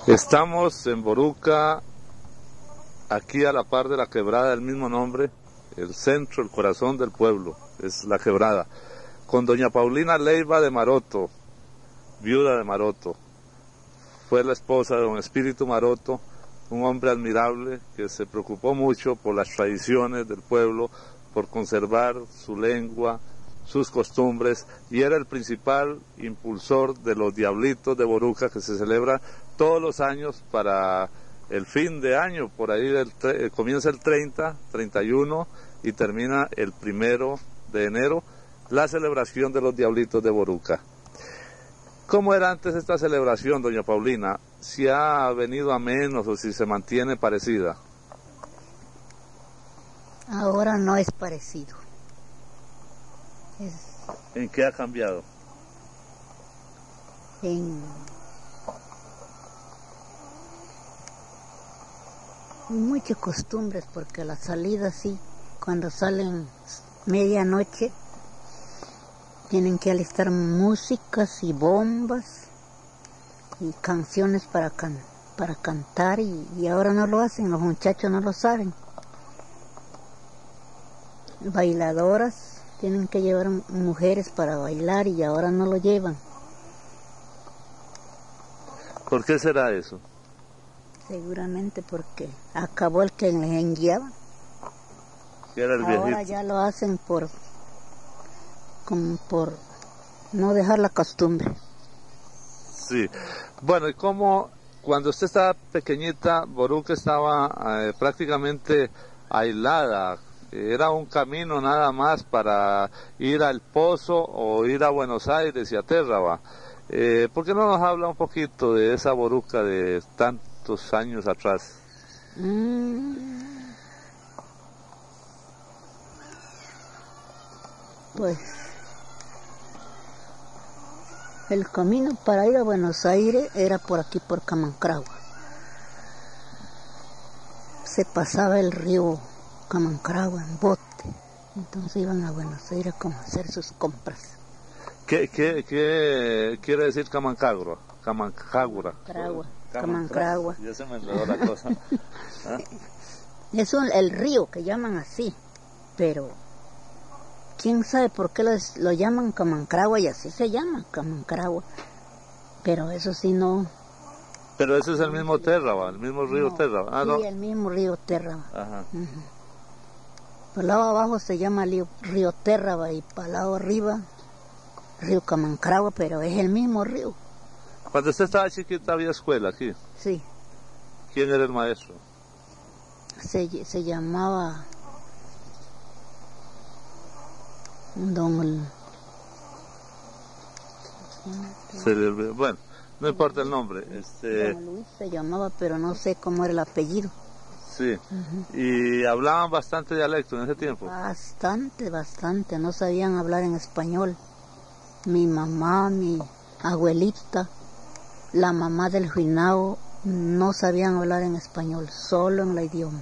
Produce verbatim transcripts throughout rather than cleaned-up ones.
Estamos en Boruca, aquí a la par de la quebrada del mismo nombre, el centro, el corazón del pueblo, es la quebrada, con doña Paulina Leiva de Maroto, viuda de Maroto. Fue la esposa de don Espíritu Maroto, un hombre admirable que se preocupó mucho por las tradiciones del pueblo, por conservar su lengua, sus costumbres, y era el principal impulsor de los Diablitos de Boruca, que se celebra todos los años para el fin de año, por ahí del, eh, comienza el treinta, treinta y uno y termina el primero de enero, la celebración de los Diablitos de Boruca. ¿Cómo era antes esta celebración, doña Paulina? ¿Si ha venido a menos o si se mantiene parecida? Ahora no es parecido. Es ¿En qué ha cambiado? En, en muchas costumbres, porque la salida sí, cuando salen medianoche, tienen que alistar músicas y bombas y canciones para, can, para cantar y, y ahora no lo hacen, los muchachos no lo saben. Bailadoras tienen que llevar mujeres para bailar y ahora no lo llevan. ¿Por qué será eso? Seguramente porque acabó el que les enguiaba. Era el Ahora viejito. ya lo hacen por, como por no dejar la costumbre. Sí. Bueno, ¿y cómo cuando usted estaba pequeñita, Boruca estaba eh, prácticamente aislada? Era un camino nada más para ir al Pozo o ir a Buenos Aires y a Térraba. Eh, ¿Por qué no nos habla un poquito de esa Boruca de tantos años atrás? Mm. Pues el camino para ir a Buenos Aires era por aquí, por Camancragua. Se pasaba el río Camancragua en bote, entonces iban a Buenos Aires como a hacer sus compras. ¿Qué, qué, qué quiere decir Camancagua? Camancagua. Camancragua. Camancragua. Ya se me enredó la cosa. ¿Ah? Es un, el río que llaman así, pero quién sabe por qué lo, lo llaman Camancragua y así se llama Camancragua, pero eso sí no. Pero ese es el mismo Térraba, el mismo río no, Térraba. Ah, sí, no. el mismo río Térraba. Ajá. Uh-huh. Por el lado abajo se llama río, río Térraba y para el lado arriba río Camancragua, pero es el mismo río. Cuando usted estaba chiquita había escuela aquí. Sí. ¿Quién era el maestro? Se, se llamaba Don... Se le olvidó. Bueno, no importa el nombre. Este... Don Luis se llamaba, pero no sé cómo era el apellido. Sí. Uh-huh. Y hablaban bastante dialecto en ese tiempo. Bastante, bastante. No sabían hablar en español. Mi mamá, mi abuelita, la mamá del Juinao, no sabían hablar en español, solo en el idioma.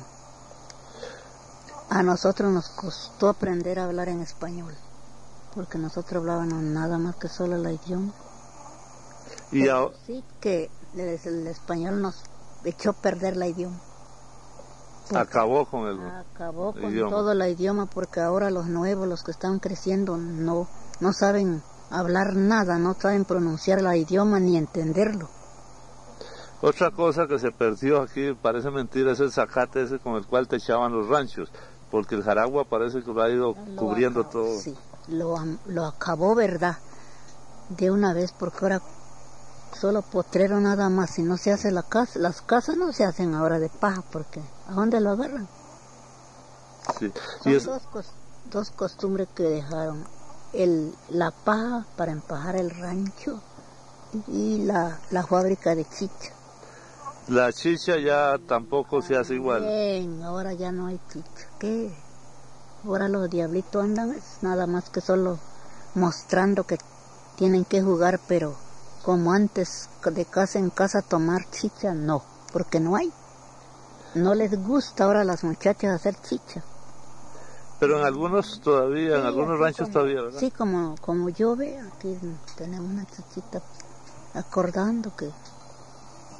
A nosotros nos costó aprender a hablar en español, porque nosotros hablábamos nada más que solo el idioma. Y a... sí que el, el español nos echó a perder el idioma. Acabó con el Acabó con idioma. todo el idioma, porque ahora los nuevos, los que están creciendo, no, no saben hablar nada, no saben pronunciar el idioma ni entenderlo. Otra cosa que se perdió aquí, parece mentira, es el zacate ese con el cual techaban los ranchos, porque el jaragua parece que lo ha ido lo cubriendo acabó, todo. Sí, lo, lo acabó, ¿verdad? De una vez, porque ahora solo potrero nada más, si no se hace la casa, las casas no se hacen ahora de paja, porque ¿a dónde lo agarran? Sí. Son Y es... dos, dos costumbres que dejaron, el, la paja para empajar el rancho y la, la fábrica de chicha. La chicha ya tampoco se hace igual. Bien, ahora ya no hay chicha. ¿Qué? Ahora los diablitos andan nada más que solo mostrando que tienen que jugar, pero como antes de casa en casa tomar chicha, no, porque no hay. No les gusta ahora a las muchachas hacer chicha. Pero en algunos todavía, sí, en algunos ranchos como, todavía, ¿verdad? Sí, como, como yo veo, aquí tenemos una chichita acordando que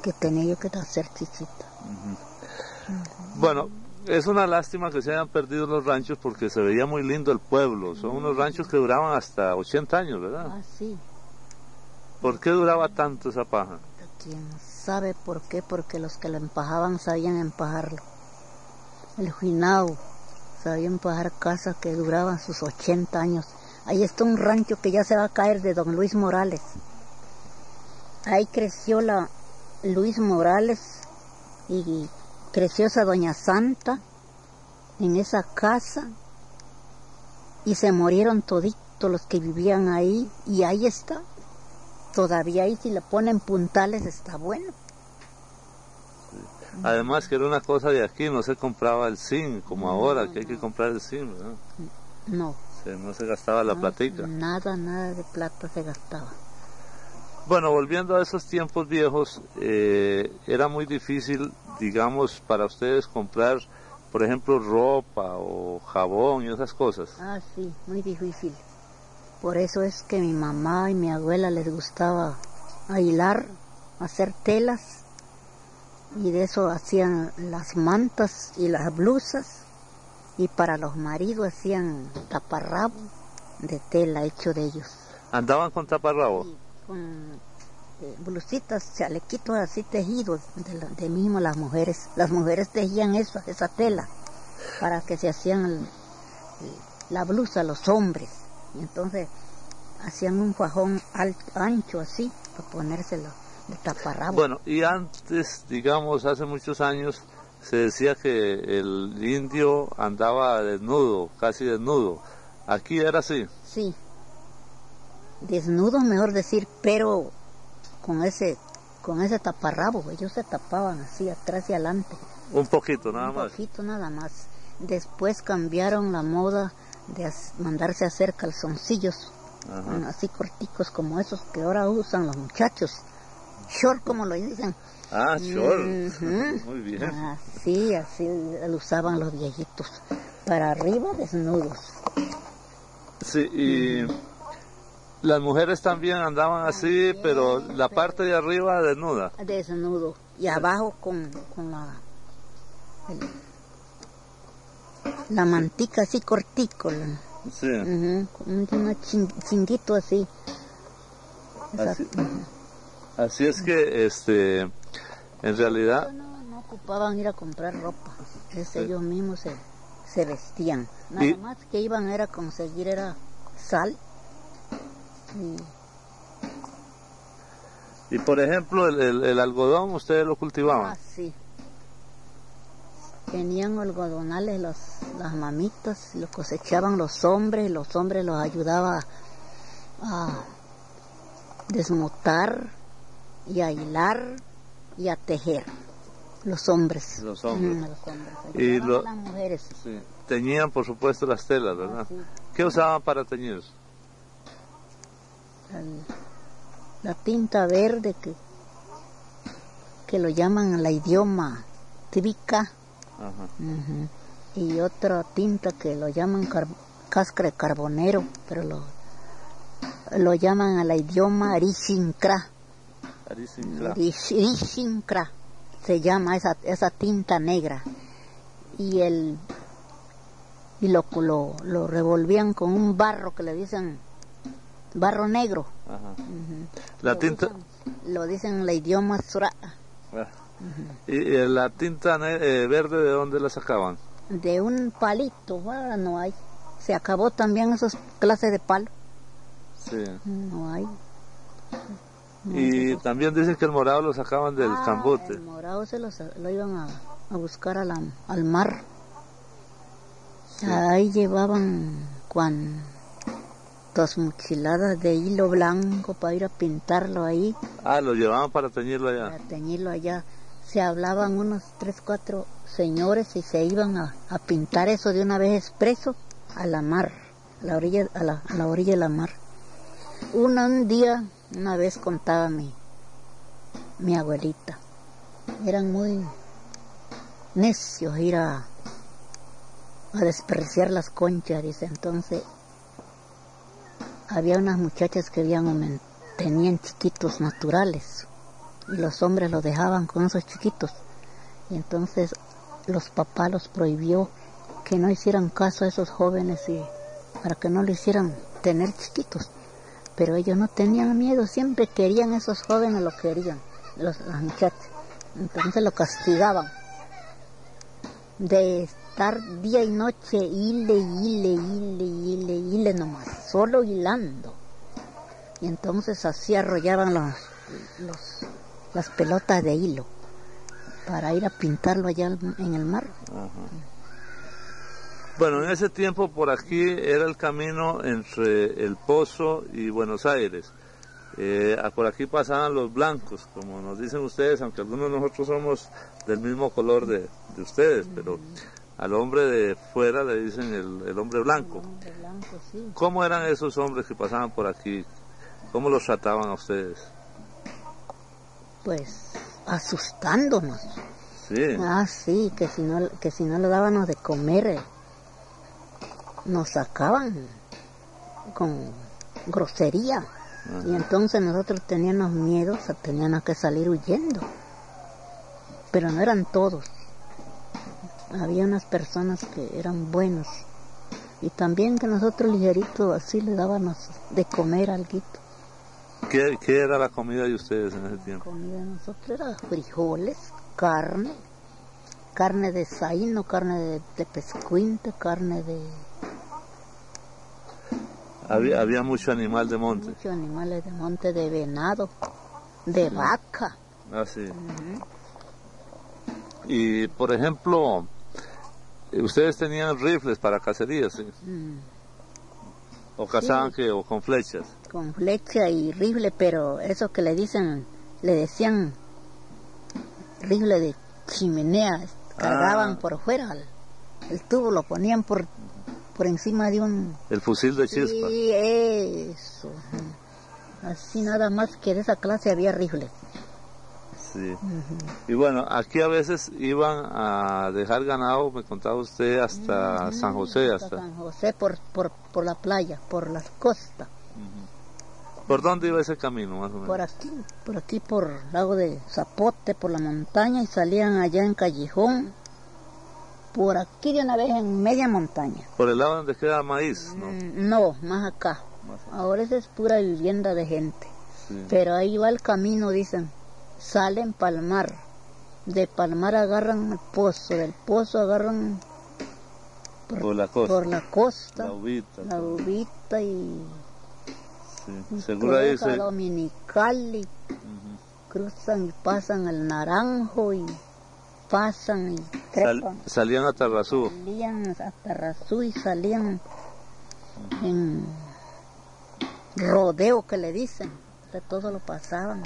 que tenía yo que hacer chichita. Uh-huh. Uh-huh. Bueno, es una lástima que se hayan perdido los ranchos porque se veía muy lindo el pueblo. Son unos ranchos que duraban hasta ochenta años, ¿verdad? Ah, sí. ¿Por qué duraba tanto esa paja? ¿Quién sabe por qué? Porque los que lo empajaban sabían empajarlo. El Juinao sabía empajar casas que duraban sus ochenta años. Ahí está un rancho que ya se va a caer de don Luis Morales. Ahí creció la Luis Morales y creció esa doña Santa en esa casa y se murieron toditos los que vivían ahí y ahí está. Todavía ahí si le ponen puntales está bueno. Sí. Además que era una cosa de aquí, no se compraba el zinc como no, ahora, que hay que comprar el zinc, ¿verdad? No. O sea, no se gastaba la no, platica. Nada, nada de plata se gastaba. Bueno, volviendo a esos tiempos viejos, eh, era muy difícil, digamos, para ustedes comprar, por ejemplo, ropa o jabón y esas cosas. Ah, sí, muy difícil. Por eso es que mi mamá y mi abuela les gustaba hilar, hacer telas, y de eso hacían las mantas y las blusas, y para los maridos hacían taparrabo de tela hecho de ellos. ¿Andaban con taparrabo? Sí, con eh, blusitas, chalequitos así tejidos, de, la, de mismo las mujeres. Las mujeres tejían eso, esa tela, para que se hacían el, el, la blusa los hombres. Y entonces hacían un fajón alto, ancho así, para ponérselo de taparrabo. Bueno, y antes, digamos, hace muchos años, se decía que el indio andaba desnudo, casi desnudo. ¿Aquí era así? Sí. Desnudo, mejor decir, pero con ese con ese taparrabo. Ellos se tapaban así, atrás y adelante. Un poquito, nada Un más. Un poquito, nada más. Después cambiaron la moda de mandarse a hacer calzoncillos, ajá, así corticos como esos que ahora usan los muchachos, short como lo dicen. Ah, short, uh-huh. Muy bien. Ah, sí, así lo usaban los viejitos, para arriba desnudos. Sí, y uh-huh. Las mujeres también andaban así, también, pero la pero parte de arriba desnuda. Desnudo, y abajo con, con la... El, la mantica así cortico, sí, uh-huh, con un ching, chinguito así. Así, uh-huh. Así es que, este, en realidad... No, no ocupaban ir a comprar ropa, es, sí. Ellos mismos se, se vestían. Nada y, más que iban era conseguir era sal. Y, y por ejemplo, el, el, el algodón, ¿ustedes lo cultivaban? Ah, sí. Tenían algodonales los, las mamitas, lo cosechaban los hombres, los hombres los ayudaban a desmotar y a hilar y a tejer, los hombres. Los hombres. Mm, los hombres. Y lo, a las mujeres. Sí. Teñían, por supuesto, las telas, ¿verdad? Ah, sí. ¿Qué usaban para teñir? El, la tinta verde que, que lo llaman la idioma trica. Ajá. Uh-huh. Y otra tinta que lo llaman car- cáscara de carbonero, pero lo, lo llaman a la idioma Rishinkra. Rishinkra. Rishinkra se llama esa, esa tinta negra. Y el y lo, lo, lo revolvían con un barro que le dicen barro negro. Ajá. Uh-huh. La lo tinta dicen, lo dicen en la idioma Sura. Ah. Uh-huh. ¿Y, y la tinta eh, verde de dónde la sacaban? De un palito, ahora no hay. Se acabó también esas clases de palo. Sí. No hay. No y hay también dicen que el morado lo sacaban del ah, cambote. El morado se lo, lo iban a, a buscar a la, al mar. Sí. Ahí llevaban cuantas mochiladas de hilo blanco para ir a pintarlo ahí. Ah, lo llevaban para teñirlo allá. Para teñirlo allá. Se hablaban unos tres, cuatro señores y se iban a, a pintar eso de una vez expreso a la mar, a la orilla, a la, a la orilla de la mar. Una, un día, una vez contaba mi, mi abuelita, eran muy necios ir a, a despreciar las conchas, dice. Entonces había unas muchachas que habían, tenían chiquitos naturales y los hombres los dejaban con esos chiquitos. Y entonces los papás los prohibió que no hicieran caso a esos jóvenes y para que no le hicieran tener chiquitos. Pero ellos no tenían miedo, siempre querían, esos jóvenes lo querían, los, las muchachas. Entonces lo castigaban de estar día y noche hile, hile, hile, hile, hile nomás, solo hilando. Y entonces así arrollaban los, los, las pelotas de hilo para ir a pintarlo allá en el mar. Ajá. Bueno, en ese tiempo por aquí era el camino entre El Pozo y Buenos Aires. Eh, por aquí pasaban los blancos, como nos dicen ustedes, aunque algunos de nosotros somos del mismo color de, de ustedes, pero al hombre de fuera le dicen el, el hombre blanco. El hombre blanco, sí. ¿Cómo eran esos hombres que pasaban por aquí? ¿Cómo los trataban a ustedes? Pues asustándonos. Sí. Ah, sí, que si no, que si no le dábamos de comer, eh, nos sacaban con grosería. Ajá. Y entonces nosotros teníamos miedo, o sea, teníamos que salir huyendo. Pero no eran todos. Había unas personas que eran buenos. Y también que nosotros ligeritos así le dábamos de comer alguito. ¿Qué, ¿Qué era la comida de ustedes en ese tiempo? La comida de nosotros era frijoles, carne, carne de saíno, carne de, de pescuinte, carne de... Había, había mucho animal de monte. Muchos animales de monte, de venado, de sí. Vaca. Ah, sí. Uh-huh. Y, por ejemplo, ustedes tenían rifles para cacería, ¿sí? Mm. ¿O cazaban sí. que, o con flechas? Con flecha y rifle, pero eso que le dicen, le decían rifle de chimenea, cargaban ah. por fuera el, el tubo, lo ponían por, por encima de un... El fusil de chispa. Sí, eso. Así nada más que de esa clase había rifles. Sí. Uh-huh. Y bueno, aquí a veces iban a dejar ganado, me contaba usted, hasta uh-huh. San José. Hasta, hasta San José, por, por, por la playa, por las costas. Uh-huh. ¿Por dónde iba ese camino, más o menos? Por aquí, por aquí, por el lago de Zapote, por la montaña, y salían allá en Callejón, por aquí de una vez en media montaña. ¿Por el lado donde queda maíz? No, mm, no más acá. Más acá. Ahora esa es pura vivienda de gente. Sí. Pero ahí va el camino, dicen. Salen Palmar, de Palmar agarran el pozo, del pozo agarran por, por la costa, por la, costa, la ubita, la ubita y, sí. y seguro ahí se... Dominical y uh-huh. cruzan y pasan al Naranjo y pasan y trepan. Sal, salían a Tarrazú. Salían a Tarrazú y salían uh-huh. en rodeo que le dicen, de todo lo pasaban.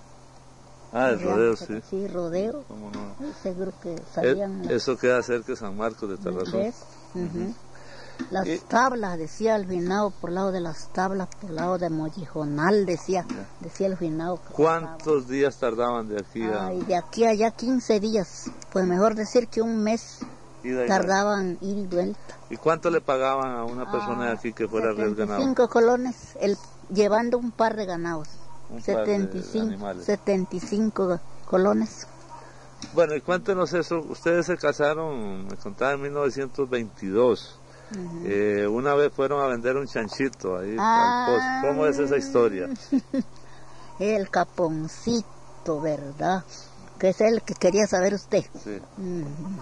Ah, el rodeo, sí. Sí, rodeo. ¿Cómo no? Sí, seguro que salían... El, eso queda cerca de San Marcos de Tarrazú. Uh-huh. Uh-huh. Las y... tablas, decía el finado, por lado de las tablas, por lado de Mollijonal, decía, yeah. decía el finado. ¿Cuántos pasaba. días tardaban de aquí a...? Ay, de aquí a allá quince días, pues mejor decir que un mes tardaban ir y vuelta. ¿Y cuánto le pagaban a una persona ah, de aquí que fuera a arriesgar ganado? Cinco colones, el, llevando un par de ganados. setenta y cinco, setenta y cinco colones. Bueno, y cuéntenos eso, ustedes se casaron, me contaba, en mil novecientos veintidós. Uh-huh. eh, una vez fueron a vender un chanchito ahí ah, al post. ¿Cómo es esa historia? El Caponcito, ¿verdad? Que es el que quería saber usted. Sí. Uh-huh.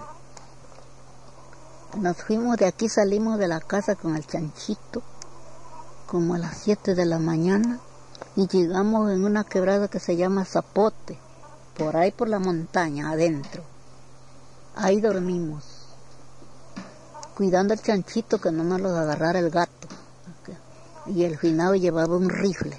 Nos fuimos de aquí, salimos de la casa con el chanchito como a las siete de la mañana. Y llegamos en una quebrada que se llama Zapote, por ahí por la montaña, adentro. Ahí dormimos, cuidando el chanchito que no nos lo agarrara el gato. Y el finado llevaba un rifle.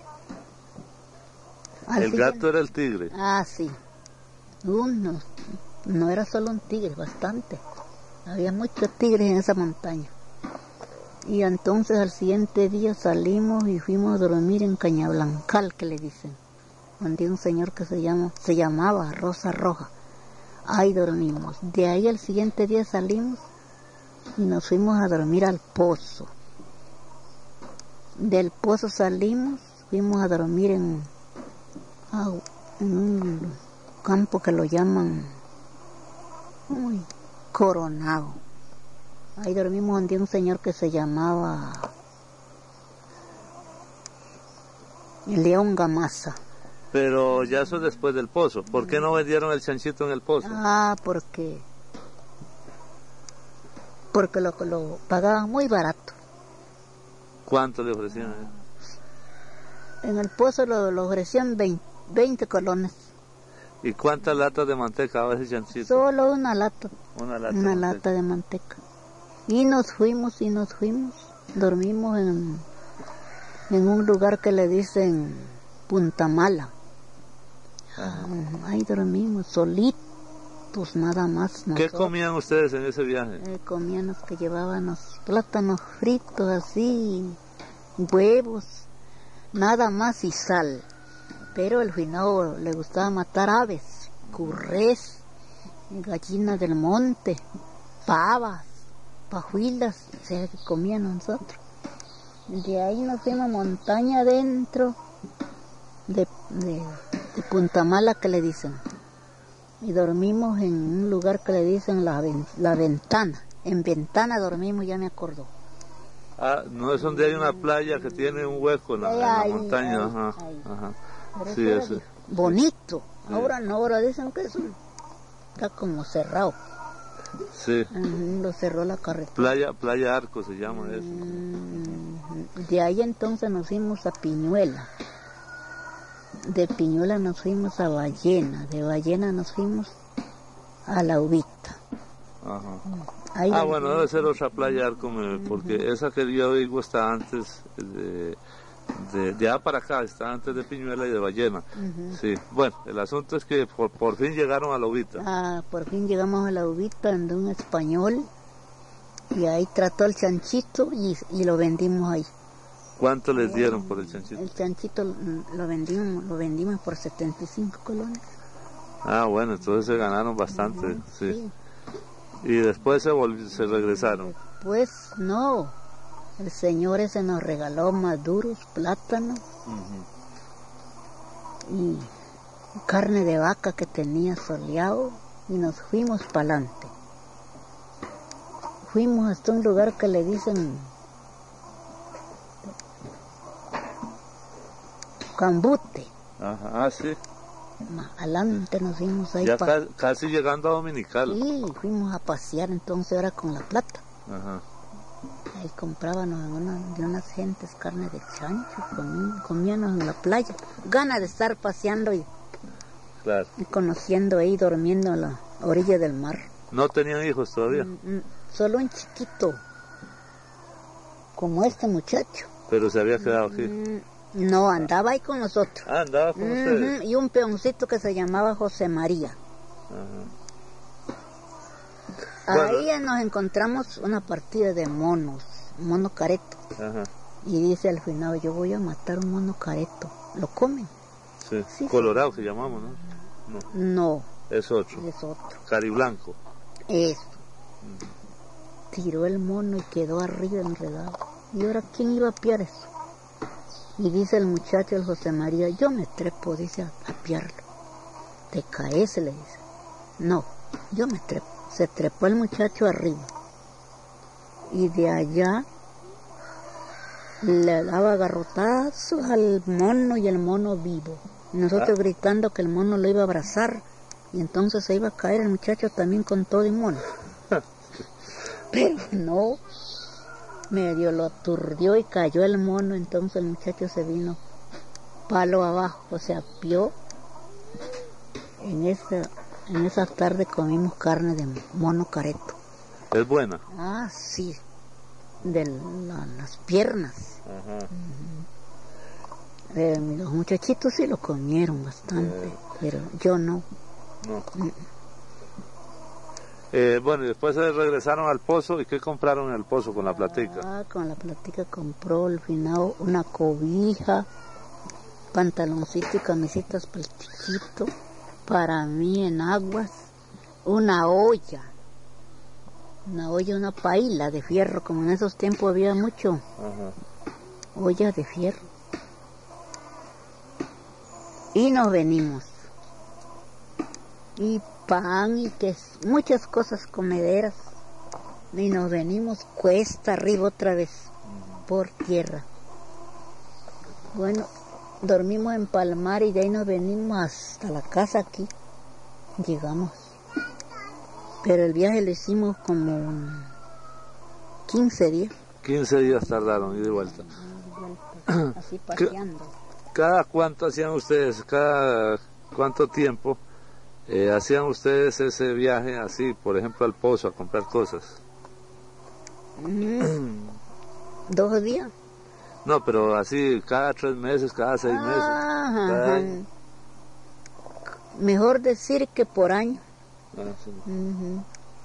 Al ¿El final, gato era el tigre? Ah, sí. Uno, no era solo un tigre, bastante. Había muchos tigres en esa montaña. Y entonces al siguiente día salimos y fuimos a dormir en Cañablancal, que le dicen, donde un señor que se llama, se llamaba Rosa Roja. Ahí dormimos. De ahí al siguiente día salimos y nos fuimos a dormir al pozo. Del pozo salimos, fuimos a dormir en, a, en un campo que lo llaman uy, Coronado. Ahí dormimos donde un señor que se llamaba León Gamasa. Pero ya eso después del pozo. ¿Por qué no vendieron el chanchito en el pozo? Ah, porque porque lo, lo pagaban muy barato. ¿Cuánto le ofrecían? En el pozo lo, lo ofrecían veinte, veinte colones. ¿Y cuántas latas de manteca daba ese chanchito? Solo una lata. Una lata, una de, lata manteca. de manteca. Y nos fuimos y nos fuimos. Dormimos en, en un lugar que le dicen Punta Mala. Ajá. Ahí dormimos solitos nada más. Nosotros. ¿Qué comían ustedes en ese viaje? Eh, comían los que llevábamos plátanos fritos así, huevos, nada más y sal. Pero el finado le gustaba matar aves, currés, gallinas del monte, pavas, pajuilas, o sea, que comían nosotros. De ahí nos fuimos a montaña adentro de, de, de Punta Mala, que le dicen. Y dormimos en un lugar que le dicen la, la Ventana. En Ventana dormimos, ya me acuerdo. Ah, no es donde hay una playa que tiene un hueco en la, en la ahí, montaña. Ahí, ajá, ahí. ajá. Pero Sí, eso ese. Bonito. Sí. Ahora no, ahora dicen que eso está como cerrado. Sí. Uh-huh, lo cerró la carretera. Playa, Playa Arco se llama uh-huh. eso. De ahí entonces nos fuimos a Piñuela. De Piñuela nos fuimos a Ballena. De Ballena nos fuimos a La Ubita. Ajá. Ahí ah, bueno, debe ser otra Playa Arco, porque uh-huh. esa que yo digo está antes de... De, de allá para acá, está antes de Piñuela y de Ballena. Uh-huh. Sí, bueno, el asunto es que por, por fin llegaron a La Ubita. Ah, por fin llegamos a La Ubita, en un español, y ahí trató el chanchito y, y lo vendimos ahí. ¿Cuánto les dieron por el chanchito? El chanchito lo vendimos, lo vendimos por setenta y cinco colones. Ah, bueno, entonces se ganaron bastante, uh-huh. sí. sí. Y después se, volv- se regresaron. Pues no. El señor ese nos regaló maduros, plátanos uh-huh. y carne de vaca que tenía soleado y nos fuimos para adelante. Fuimos hasta un lugar que le dicen Cambute. Ajá, ah, sí. Más adelante nos fuimos ahí. Ya pa- ca- casi llegando a Dominical. Sí, fuimos a pasear entonces ahora con la plata. Ajá. Ahí comprábamos una, de unas gentes carne de chancho, comí, comíamos en la playa. Ganas de estar paseando y, claro. y conociendo ahí, durmiendo en la orilla del mar. ¿No tenían hijos todavía? Mm, mm, solo un chiquito, como este muchacho. Pero se había quedado aquí. Mm, no, andaba ahí con nosotros. Ah, andaba con Mm-hmm. ustedes. Y un peoncito que se llamaba José María. Ajá. Ahí Bueno. nos encontramos una partida de monos, mono careto. Ajá. Y dice al final, yo voy a matar un mono careto. ¿Lo comen? Sí. Sí, Colorado que llamamos, ¿no? No. No, Es otro. es otro. Cariblanco. Eso. Uh-huh. Tiró el mono y quedó arriba enredado. ¿Y ahora quién iba a piar eso? Y dice el muchacho, el José María, yo me trepo, dice, a, a piarlo. Te caes, le dice. No, yo me trepo. Se trepó el muchacho arriba y de allá le daba garrotazos al mono y el mono vivo. Y nosotros ah. gritando que el mono lo iba a abrazar y entonces se iba a caer el muchacho también con todo y mono. Pero no, medio lo aturdió y cayó el mono, entonces el muchacho se vino palo abajo, se apió. En esa En esa tarde comimos carne de mono careto. ¿Es buena? Ah, sí, de la, las piernas. Ajá. Uh-huh. Eh, los muchachitos sí lo comieron bastante, eh. pero yo no. No. Mm. Eh, bueno, y después se regresaron al pozo. ¿Y qué compraron en el pozo con la platica? Ah, con la platica compró al final una cobija, pantaloncito y camisitas para el chiquito. Para mí en aguas, una olla, una olla, una paila de fierro, como en esos tiempos había mucho, ajá. Olla de fierro. Y nos venimos. y pan y que muchas cosas comederas. Y nos venimos cuesta arriba otra vez por tierra. Bueno, dormimos en Palmar y de ahí nos venimos hasta la casa aquí. Llegamos. Pero el viaje lo hicimos como quince días. quince días tardaron, ida y vuelta. Así paseando. ¿Cada cuánto hacían ustedes, cada cuánto tiempo eh, hacían ustedes ese viaje así, por ejemplo, al pozo a comprar cosas? Mm, ¿Dos días? No, pero así cada tres meses, cada seis meses. Ajá, cada ajá. año. Mejor decir que por año. Ah, sí. Uh-huh.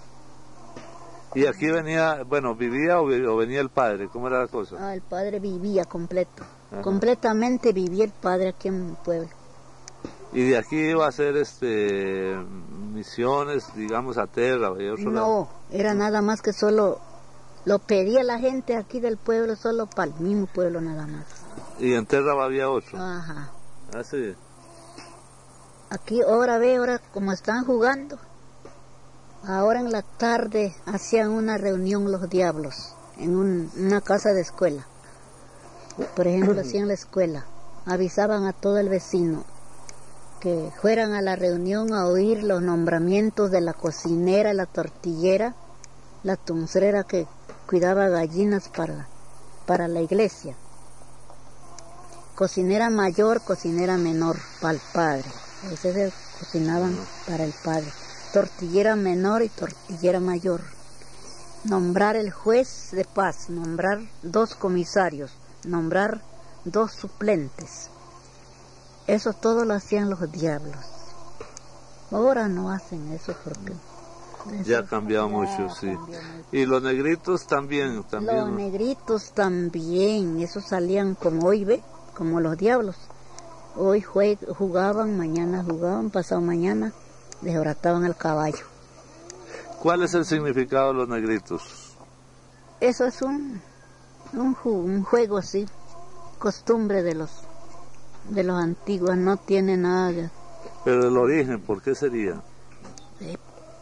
Y aquí venía, bueno, ¿vivía o, vi- o venía el padre? ¿Cómo era la cosa? Ah, el padre vivía completo. Ajá. Completamente vivía el padre aquí en el pueblo. Y de aquí iba a hacer este misiones, digamos, a Terra y a otro lado. No, era nada más que solo lo pedía la gente aquí del pueblo, solo para el mismo pueblo nada más. Y en Terra había otro. Ajá. Ah, sí. Aquí ahora ve, ahora como están jugando. Ahora en la tarde hacían una reunión los diablos en un- una casa de escuela. Por ejemplo, hacían la escuela. Avisaban a todo el vecino que fueran a la reunión a oír los nombramientos de la cocinera, la tortillera, la tuncerera que cuidaba gallinas para, para la iglesia. Cocinera mayor, cocinera menor, para el padre. A veces se cocinaban para el padre. Tortillera menor y tortillera mayor. Nombrar el juez de paz, nombrar dos comisarios, nombrar dos suplentes. Eso todo lo hacían los diablos. Ahora no hacen eso porque... Ya eso ha cambiado ya mucho, sí. cambió mucho. Y los negritos también, también. Los ¿no? negritos también, esos salían como hoy, ve, como los diablos. Hoy jue- jugaban, mañana jugaban, pasado mañana desbarataban el caballo. ¿Cuál es el significado de los negritos? Eso es un, un, ju- un juego así, costumbre de los de los antiguos, no tiene nada de... Pero el origen, ¿por qué sería? de-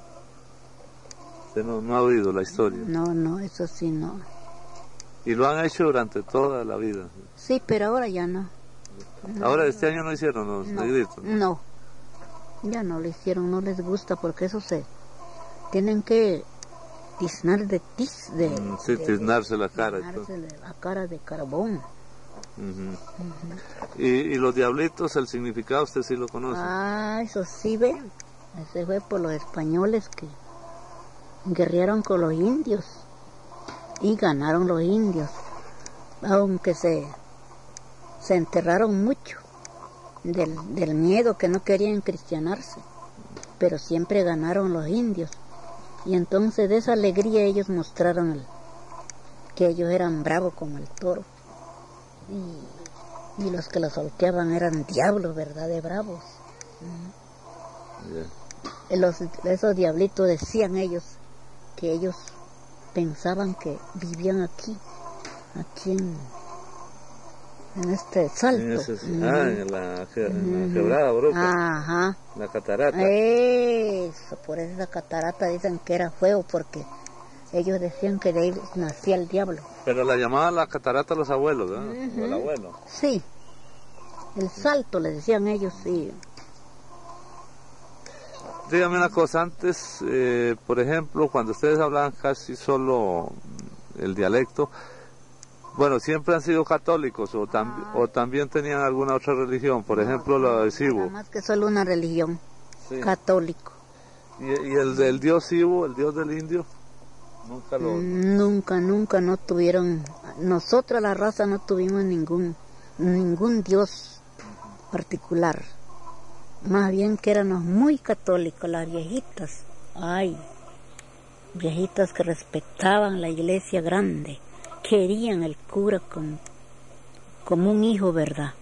Usted no, no ha oído la historia. no, no, eso sí no. Y lo han hecho durante toda la vida. Sí, pero ahora ya no. Ahora este año no hicieron los No, negritos. ¿no? no, ya no lo hicieron, no les gusta porque eso se... Tienen que tiznar de tiz, de... Mm, sí, de- tiznarse la cara y todo. tiznarse la cara de carbón. Ujú. y, y los diablitos, el significado usted sí lo conoce. Ah, eso sí, ve. Ese fue por los españoles que guerrearon con los indios y ganaron los indios, aunque se, se enterraron mucho del, del miedo que no querían cristianarse, pero siempre ganaron los indios. Y entonces de esa alegría ellos mostraron el, que ellos eran bravos como el toro. Y, y los que los solteaban eran diablos, ¿verdad? De bravos. Ya. Los, esos diablitos decían ellos que ellos pensaban que vivían aquí, aquí en, en este salto. En ese- Ujú. Ah, en la, que- en la quebrada, Broca, Ajá. la catarata. Eso, por eso esa catarata dicen que era fuego, porque ellos decían que de ahí nacía el diablo. Pero la llamaban la catarata los abuelos, ¿verdad? Ujú. O el abuelo. Sí, el salto le decían ellos, sí. Dígame una cosa, antes, eh, por ejemplo, cuando ustedes hablaban casi solo el dialecto, bueno, siempre han sido católicos o, tam- o también tenían alguna otra religión, por ejemplo, lo de Sibo. Nada más que solo una religión, Sí. católico. ¿Y, y el del dios Sibo, el dios del indio? Nunca lo... Nunca, nunca no tuvieron, nosotros la raza no tuvimos ningún, ningún dios particular. Más bien que éramos muy católicos, las viejitas. Ay, viejitas que respetaban la iglesia grande, querían el cura como, como un hijo, ¿verdad?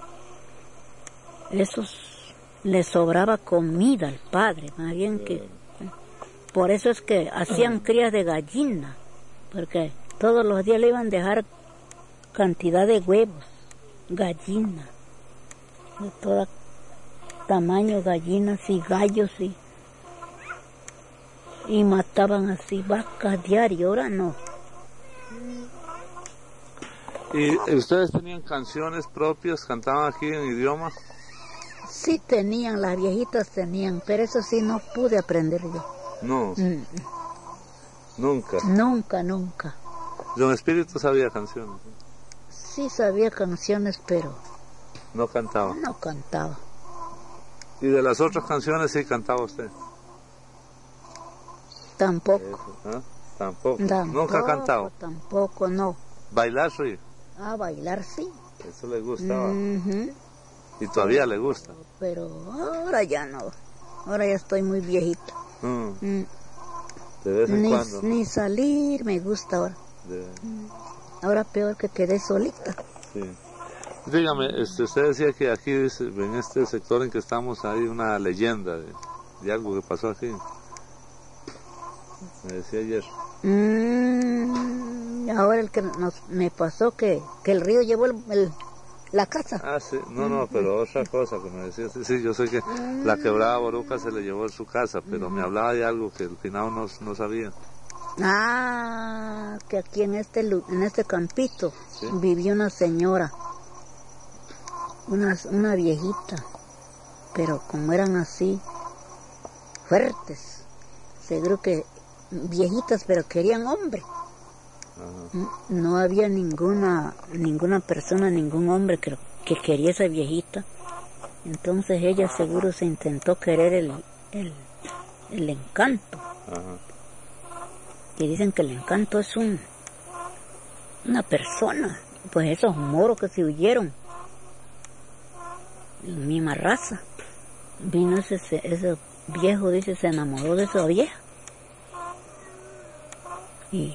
Esos les sobraba comida al padre, más bien que... Por eso es que hacían crías de gallina, porque todos los días le iban a dejar cantidad de huevos, gallina, de toda tamaño gallinas y gallos y, y mataban así vacas diario, ahora no. ¿Y ustedes tenían canciones propias, cantaban aquí en idioma? Sí tenían, las viejitas tenían, pero eso sí no pude aprender yo. No, Mm, nunca. Nunca, nunca. Don Espíritu sabía canciones, Sí sabía canciones, pero no cantaba. no cantaba. ¿Y de las otras canciones sí cantaba usted? Tampoco. Eso, ¿ah? Tampoco. Tampoco, Nunca ha cantado. Tampoco, no. ¿Bailar sí? A bailar sí. Eso le gustaba. Ujú. Y todavía le gusta. Pero ahora ya no. Ahora ya estoy muy viejita. Mm, Mm. de vez en Ni, cuando. ni salir me gusta ahora. De- Ahora peor que quedé solita. sí. Dígame, este, usted decía que aquí, dice, en este sector en que estamos, hay una leyenda de, de algo que pasó aquí. Me decía ayer. Mm, ahora el que nos, me pasó que, que el río llevó el, el- la casa. Ah, sí, no, no, pero otra cosa que me decía, sí, sí, yo sé que la quebrada Boruca se le llevó en su casa, pero me hablaba de algo que al final no, no sabía. Ah, que aquí en este lu- en este campito Sí. vivió una señora, una, una viejita, pero como eran así fuertes, seguro que viejitas, pero querían hombre. Ajá. No había ninguna ninguna persona, ningún hombre que, que quería esa viejita. Entonces ella seguro se intentó querer el, el, el encanto. Ajá. Y dicen que el encanto es un una persona. Pues esos moros que se huyeron, la misma raza. Vino ese, ese viejo, dice, se enamoró de esa vieja. Y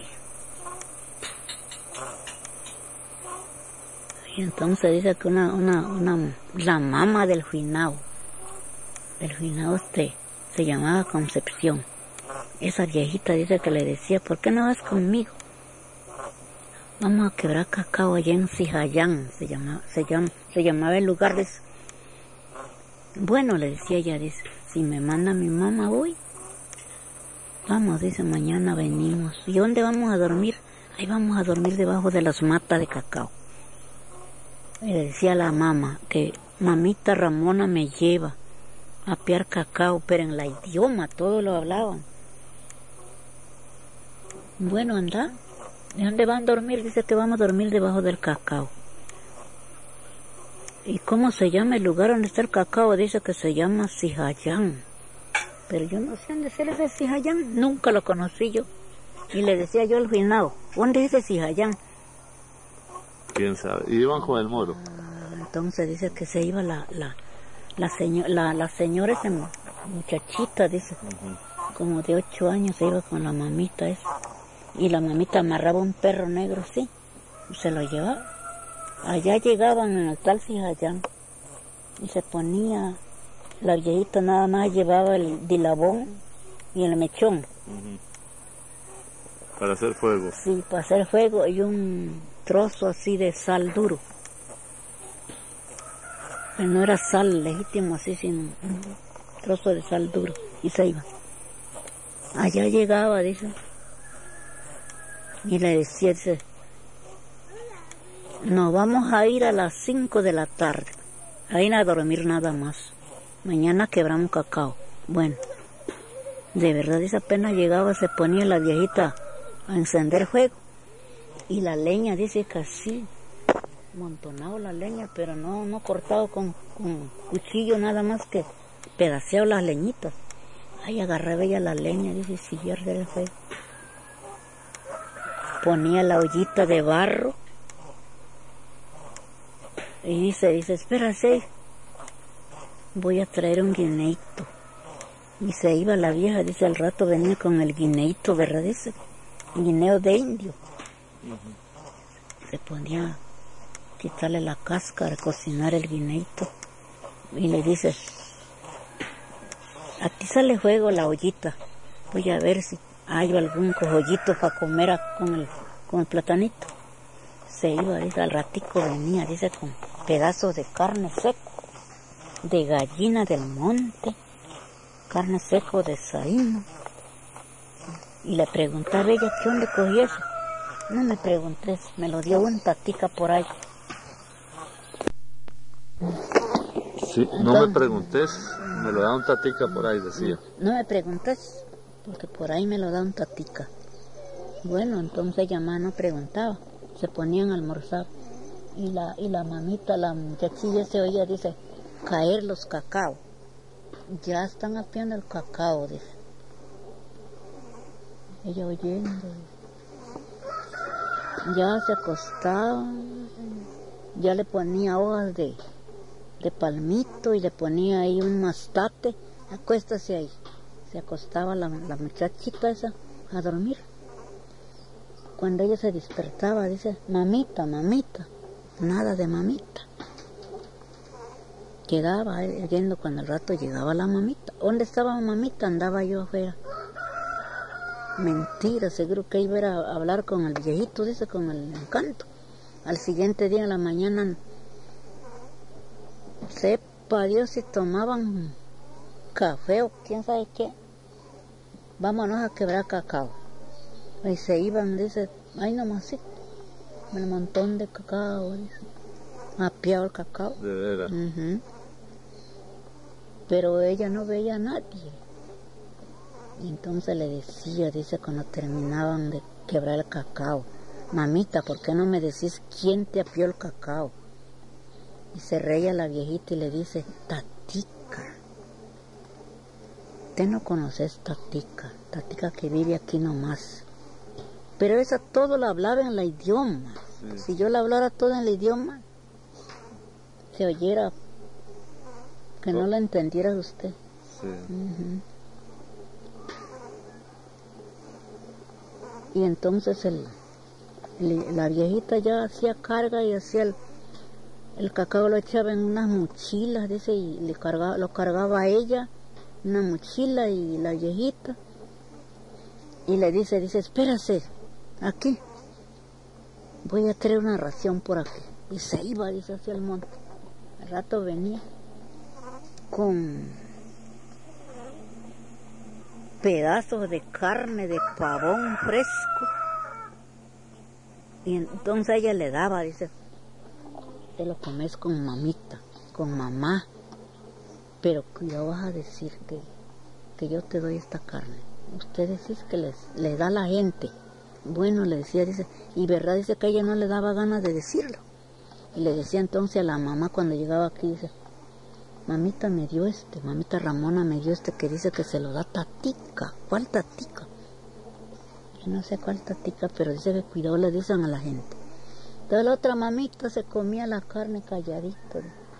Y entonces dice que una, una, una, la mamá del finao, del finao este, se llamaba Concepción. Esa viejita dice que le decía, ¿por qué no vas conmigo? Vamos a quebrar cacao allá en Sijayán, se llamaba, se llama, se llamaba el lugar. Dice. Bueno, le decía ella, dice, si me manda mi mamá hoy, vamos, dice, mañana venimos. ¿Y dónde vamos a dormir? Ahí vamos a dormir debajo de las matas de cacao. Le decía a la mamá que mamita Ramona me lleva a piar cacao, pero en la idioma todos lo hablaban. Bueno, anda, ¿de dónde van a dormir? Dice que vamos a dormir debajo del cacao. ¿Y cómo se llama el lugar donde está el cacao? Dice que se llama Sijayán. Pero yo no sé dónde es ese Sijayán, nunca lo conocí yo. Y le decía yo al finado, ¿dónde es ese Sijayán? ¿Quién sabe? Y iban con el moro. Entonces dice que se iba la la la, señor, la, la señora, esa muchachita, dice, uh-huh. como de ocho años, se iba con la mamita esa. Y la mamita amarraba un perro negro, sí, y se lo llevaba. Allá llegaban en el tal Sijayán y se ponía, la viejita nada más llevaba el dilabón y el mechón. Uh-huh. Para hacer fuego. Sí, para hacer fuego y un trozo así de sal duro. Pero no era sal legítimo así, sino un trozo de sal duro. Y se iba. Allá llegaba, dice. Y le decía, dice, nos vamos a ir a las cinco de la tarde. A ir a dormir nada más. Mañana quebramos cacao. Bueno, de verdad, dice, apenas llegaba, se ponía la viejita a encender fuego. Y la leña, dice que así, amontonado la leña, pero no, no cortado con, con cuchillo, nada más que pedaceado las leñitas. Ahí agarraba ella la leña, dice, si pierde el fuego. Ponía la ollita de barro. Y dice, dice, espérase, voy a traer un guineito. Y se iba la vieja, dice, al rato venía con el guineito, ¿verdad? Dice, guineo de indio. Uh-huh. Se ponía a quitarle la cáscara, cocinar el guineito. Y le dice, aquí sale fuego la ollita. Voy a ver si hay algún cojollito para comer a, con, el, con el platanito. Se iba, dice, al ratico venía, dice, con pedazos de carne seco. de gallina del monte, carne seco de saíno. Y le pregunté a ella, ¿qué dónde cogí eso? No me preguntes, me lo dio un tatica por ahí. Sí, no Entonces, me preguntes, me lo da un tatica por ahí, decía. No me preguntes, porque por ahí me lo da un tatica. Bueno, entonces ella más no preguntaba, se ponían a almorzar. Y la, y la mamita, la muchachilla se oía, dice, caer los cacao. Ya están apiando el cacao, dice. Ella oyendo. Ya se acostaba, ya le ponía hojas de, de palmito y le ponía ahí un mastate. Acuéstase ahí. Se acostaba la, la muchachita esa a dormir. Cuando ella se despertaba, dice, mamita, mamita. Nada de mamita. Quedaba oyendo cuando al rato llegaba la mamita. ¿Dónde estaba mamita? Andaba yo afuera. Mentira, seguro que iba a ir a hablar con el viejito, dice, con el encanto. Al siguiente día en la mañana, sepa Dios si tomaban café o quién sabe qué. Vámonos a quebrar cacao. Y se iban, dice, ay nomás sí. Un montón de cacao, dice. Apiado el cacao. De veras. Uh-huh. Pero ella no veía a nadie. Y entonces le decía, dice, cuando terminaban de quebrar el cacao, mamita, ¿por qué no me decís quién te apió el cacao? Y se reía la viejita y le dice, tatica. Usted no conoces tatica, tatica que vive aquí nomás. Pero esa todo la hablaba en el idioma. Sí. Si yo la hablara todo en el idioma, se oyera que no la entendiera usted. Sí. Uh-huh. Y entonces el, el, la viejita ya hacía carga y hacía el, el cacao, lo echaba en unas mochilas, dice, y le cargaba, lo cargaba a ella, una mochila, y la viejita, y le dice, dice, espérase, aquí, voy a traer una ración por aquí. Y se iba, dice, hacia el monte. Al rato venía con pedazos de carne de pavón fresco. Y entonces ella le daba, dice, te lo comes con mamita, con mamá, pero cuidado, vas a decir que, que yo te doy esta carne. Usted decís que les, le da a la gente. Bueno, le decía, dice, y verdad, dice que ella no le daba ganas de decirlo. Y le decía entonces a la mamá cuando llegaba aquí, dice, mamita me dio este, mamita Ramona me dio este que dice que se lo da tatica. ¿Cuál tatica? Yo no sé cuál tatica, pero dice que cuidado le dicen a la gente. Entonces la otra mamita se comía la carne calladito.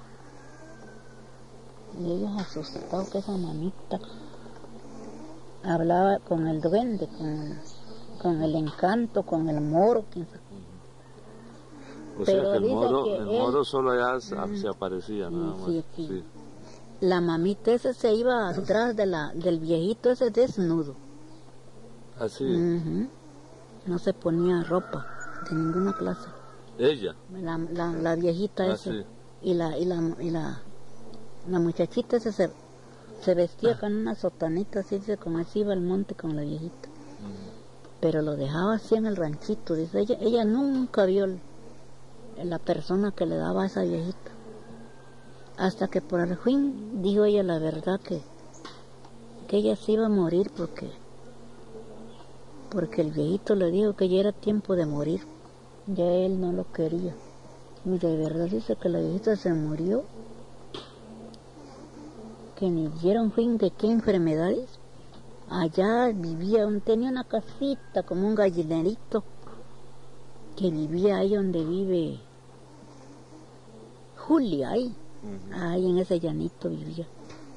Y ellos asustados que esa mamita hablaba con el duende, con el, con el encanto, con el moro. Quién sabe. O Pero sea que el moro, que el él, moro solo allá se, se aparecía, nada más. Sí, sí. Sí. La mamita ese se iba atrás de la, del viejito ese desnudo. Así. Uh-huh. No se ponía ropa de ninguna clase. ¿Ella? La, la, la viejita ah, esa. Sí. Y la, y la, y la, la muchachita esa se, se vestía ah. con una sotanita así, como así iba al monte con la viejita. Uh-huh. Pero lo dejaba así en el ranchito. Dice, ella, ella nunca vio el, la persona que le daba a esa viejita, hasta que por el fin dijo ella la verdad, que que ella se iba a morir porque porque el viejito le dijo que ya era tiempo de morir, ya él no lo quería. Y de verdad dice que la viejita se murió, que ni dieron fin de qué enfermedades. Allá vivía, tenía una casita como un gallinerito, que vivía ahí donde vive Julia, ahí, uh-huh. ahí en ese llanito vivía,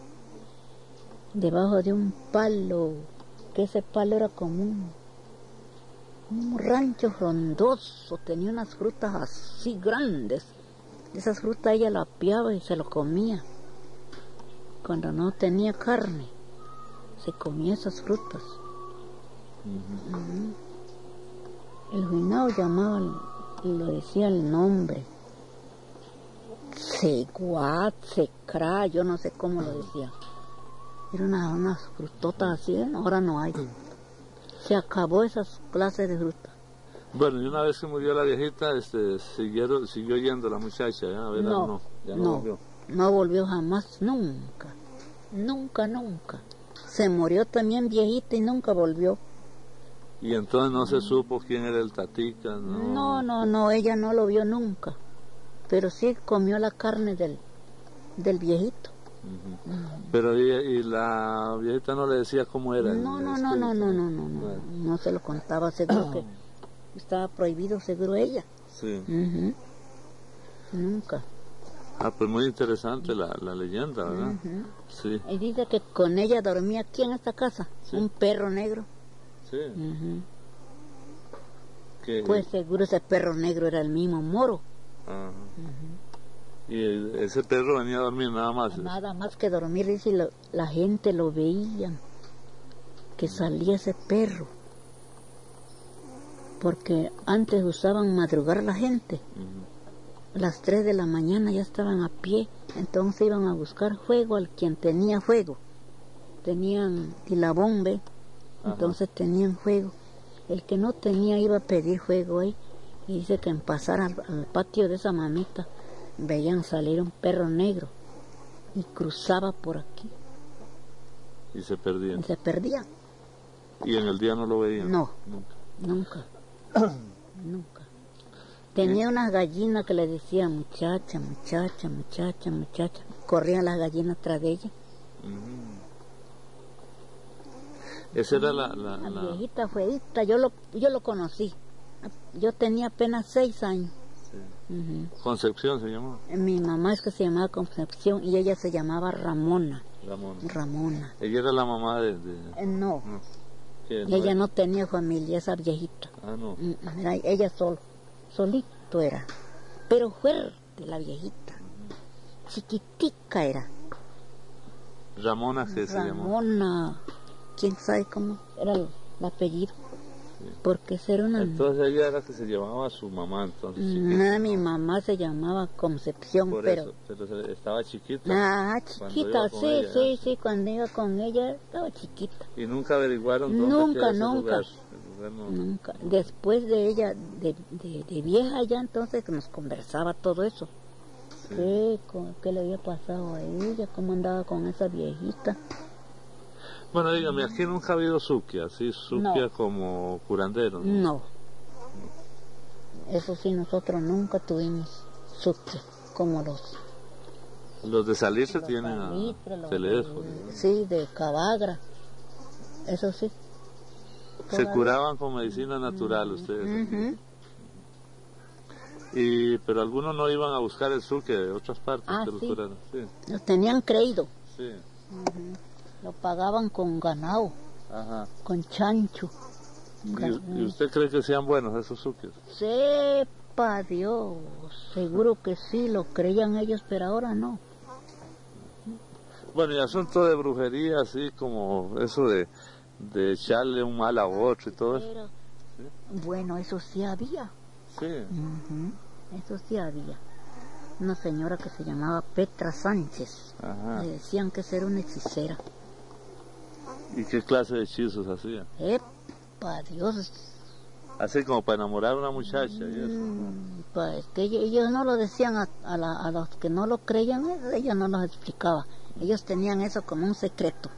debajo de un palo, que ese palo era como un, un rancho frondoso, tenía unas frutas así grandes. Esas frutas ella las apiaba y se lo comía. Cuando no tenía carne, se comía esas frutas. Uh-huh. Uh-huh. El juinao llamaba, lo decía el nombre, Seguat, secra, yo no sé cómo lo decía. Era una, unas frutotas así, ¿eh? Ahora no hay. Se acabó esas clases de fruta. Bueno, y una vez que murió la viejita, este, siguieron, siguió yendo la muchacha, ¿ya? A ver, No, no, ya no, no, volvió. no volvió jamás, nunca, nunca, nunca. Se murió también viejita y nunca volvió. Y entonces no se supo quién era el tatica, ¿no? No, no, no, ella no lo vio nunca. Pero sí comió la carne del, del viejito. Uh-huh. Uh-huh. Pero y, y la viejita no le decía cómo era. No, no, no, no, no, no, no, no, no se lo contaba, seguro que estaba prohibido, seguro ella. Sí. Uh-huh. Nunca. Ah, pues muy interesante la, la leyenda, ¿verdad? Uh-huh. Sí. Y dice que con ella dormía aquí en esta casa, sí. Un perro negro. Sí. Uh-huh. ¿Qué? Pues seguro ese perro negro era el mismo Moro. Ajá. Uh-huh. Y ese perro venía a dormir nada más. Nada más que dormir, dice, lo, la gente lo veía, que salía ese perro. Porque antes usaban madrugar la gente. Uh-huh. A las tres de la mañana ya estaban a pie, entonces iban a buscar fuego al quien tenía fuego. Tenían y la bomba, entonces tenían fuego. El que no tenía iba a pedir fuego ahí. Y dice que en pasar al, al patio de esa mamita veían salir un perro negro y cruzaba por aquí. Y se perdían. Y se perdían. ¿Y en el día no lo veían? No, nunca. Nunca. Nunca. Tenía ¿Sí? unas gallinas que le decían muchacha, muchacha, muchacha, muchacha. Corrían las gallinas tras de ella. Mm. Esa era la... La, la, la... viejita feíta, yo lo, yo lo conocí. Yo tenía apenas seis años. Sí. Uh-huh. Concepción se llamó. Mi mamá es que se llamaba Concepción y ella se llamaba Ramona. Ramona. Ramona. Ella era la mamá de... de... Eh, no. no. ¿Qué, no ella era? No tenía familia, esa viejita. Ah, no. Era ella solo, solito era. Pero fuerte la viejita. Uh-huh. Chiquitica era. Ramona, ¿qué se llamó? Ramona. ¿Quién sabe cómo era el, el apellido? Sí. Porque esa era una... Entonces ella era que se llamaba a su mamá, entonces. No, mi mamá se llamaba Concepción, Por pero... Eso, pero estaba chiquita. Ah, chiquita, sí, ella, sí, ¿eh? Sí, cuando iba con ella estaba chiquita. ¿Y nunca averiguaron dónde Nunca, queda ese nunca. lugar? El lugar no... Nunca. Después de ella, de, de, de vieja ya, entonces que nos conversaba todo eso. Sí. ¿Qué, ¿Qué le había pasado a ella? ¿Cómo andaba con esa viejita? Bueno, dígame, aquí nunca ha habido suquia, ¿sí? Suquia no. Como curandero, ¿no? No. Eso sí, nosotros nunca tuvimos suquia, como los... Los de salirse los tienen salitre, a teléfono. De, sí, de Cabagra. Eso sí. Se curaban con medicina natural, uh-huh. Ustedes. Uh-huh. Y, pero algunos no iban a buscar el suquia de otras partes. Ah, que sí. Los, sí. Los tenían creído. Sí. Uh-huh. Lo pagaban con ganado, ajá. Con chancho. ¿Y, ¿Y usted cree que sean buenos esos suquios? Sepa Dios, seguro que sí, lo creían ellos, pero ahora no. Bueno, y asunto de brujería, así como eso de, de echarle un mal a otro y todo eso. Pero, ¿sí? Bueno, eso sí había. Sí. Uh-huh. Eso sí había. Una señora que se llamaba Petra Sánchez. Ajá. Le decían que era una hechicera. ¿Y qué clase de hechizos hacía? ¡Epa, Dios! Así como para enamorar a una muchacha y eso. Mm, pues que ellos, ellos no lo decían a, a, la, a los que no lo creían, ella no los explicaba. Ellos tenían eso como un secreto.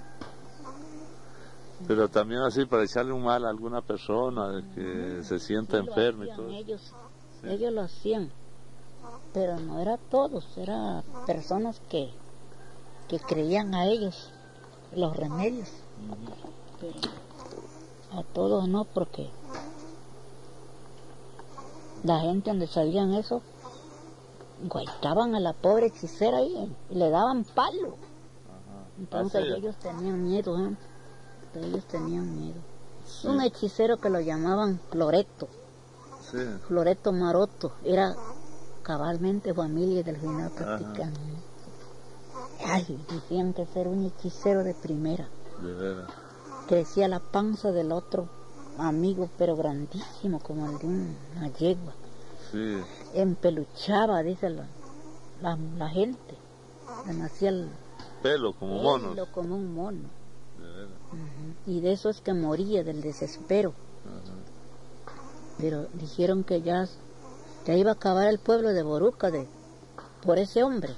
Pero también así para echarle un mal a alguna persona, de que mm, se sienta sí, enferma y todo. Ellos, sí. Ellos lo hacían, pero no era todos, eran personas que, que creían a ellos los remedios. Pero a todos no, porque la gente donde salían eso guaitaban a la pobre hechicera y, y le daban palo. Ajá. Entonces ¿Ah, sí? Ellos tenían miedo, ¿eh? Ellos tenían miedo. Sí. Un hechicero que lo llamaban Floreto. Sí. Floreto Maroto, era cabalmente familia del final practicante. Ay, decían que era un hechicero de primera. De veras. Crecía la panza del otro amigo, pero grandísimo, como el de una yegua. Sí. Empeluchaba, dice la, la, la gente, le nacía el pelo como mono. pelo como un mono. De veras. Uh-huh. Y de eso es que moría, del desespero. Ajá. Pero dijeron que ya, ya iba a acabar el pueblo de Boruca de, por ese hombre.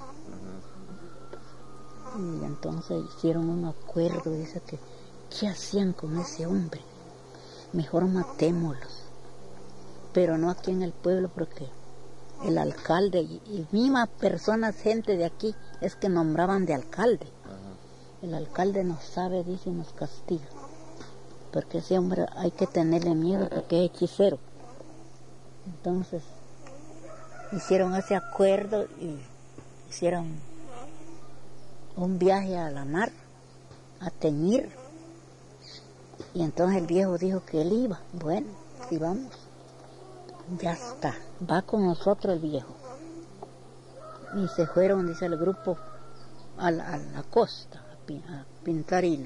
Ajá. Y entonces hicieron un acuerdo, dice que, ¿qué hacían con ese hombre? Mejor matémoslos. Pero no aquí en el pueblo, porque el alcalde y, y mismas personas, gente de aquí, es que nombraban de alcalde. Ajá. El alcalde nos sabe, dice, y nos castiga. Porque ese hombre hay que tenerle miedo porque es hechicero. Entonces, hicieron ese acuerdo y hicieron un viaje a la mar, a teñir. Y entonces el viejo dijo que él iba. Bueno, si vamos, ya está, va con nosotros el viejo. Y se fueron, dice el grupo, a la, a la costa, a, pin, a pintar hilo.